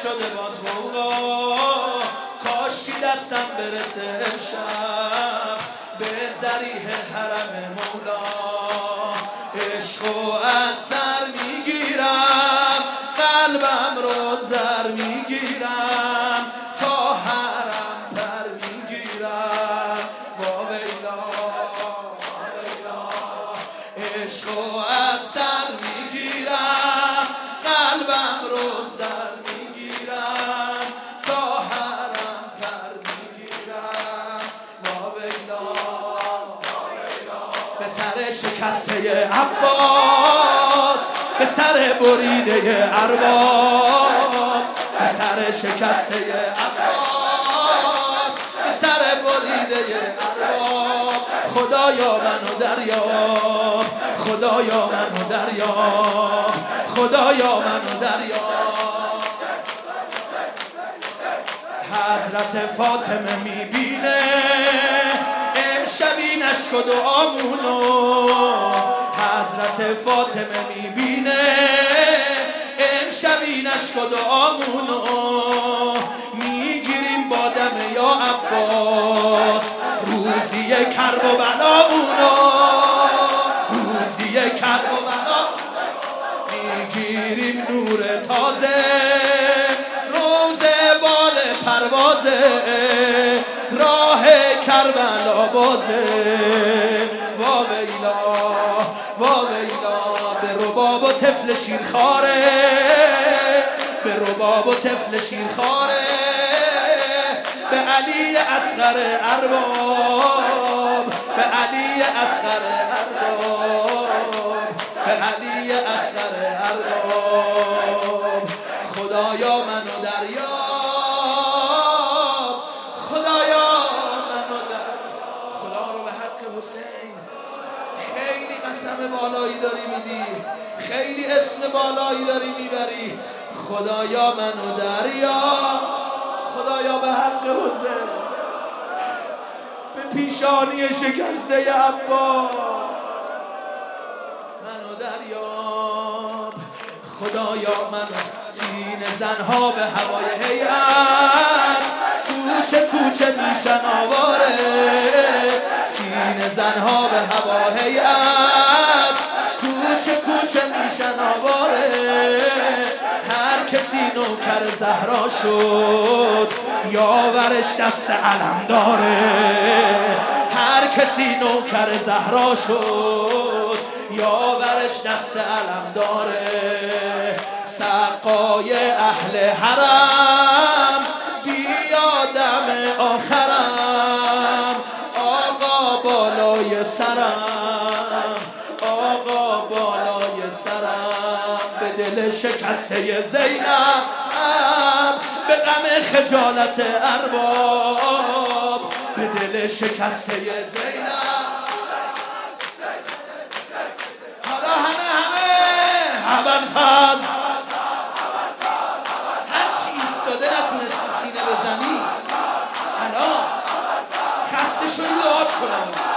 نشده باز غوغا، کاشکی دستم برسه امشب به ذریح حرم مولا. عشقو از سر میگیرم، قلبم رو زر میگیرم، تا حرم پر میگیرم. واویلا عشقو از سر میگیرم، قلبم رو زر میگیرم، تا حرم پر میگیرم. واویلا به سر شکسته عباس، به سر بریده ارباب، به سر شکسته عباس، به سر بریده ارباب. خدایا منو دریاب، خدایا منو دریاب، خدایا منو دریاب. حضرت فاطمه میبینه امشبی نشک و دعامونو، حضرت فاطمه میبینه امشبی نشک و دعامونو. میگیریم با دم یا عباس روزی کرب و بلامونو، روزی کرب و بلا. میگیریم نور تازه روزه بال پروازه، راه کربلا بازه. واویلا واویلا به رباب و طفل شیرخواره، به رباب و طفل شیرخواره، به علی اصغر ارباب، به علی اصغر ارباب، به علی اصغر ارباب. خدایا منو دریاب، خدایا منو دریاب. خدا رو به حق حسین خیلی قسم بالایی داری میدی، خیلی اسم بالایی داری میبری. خدایا منو دریاب، خدایا به حق حسین، به پیشانی شکسته عباس منو دریاب. خدایا منو سینه زنها به هوای هیئت، کوچه کوچه میشن آواره، سینه زنها به هوای هیئت، کوچه کوچه میشن آواره. هر کسی نوکر زهرا شد یاورش دست علم داره، هر کسی نوکر زهرا شد یاورش دست علم داره. سقای اهل حرم بیا دم آخرم، آقا بالای سرم، آقا بالای سرم. به دل شکسته زینب، به غم خجالت ارباب، به دل شکسته زینب. حالا همه فاز هر چی ایستاده نتونستی سینه بزنی، الان خسته شدی دعات کنم.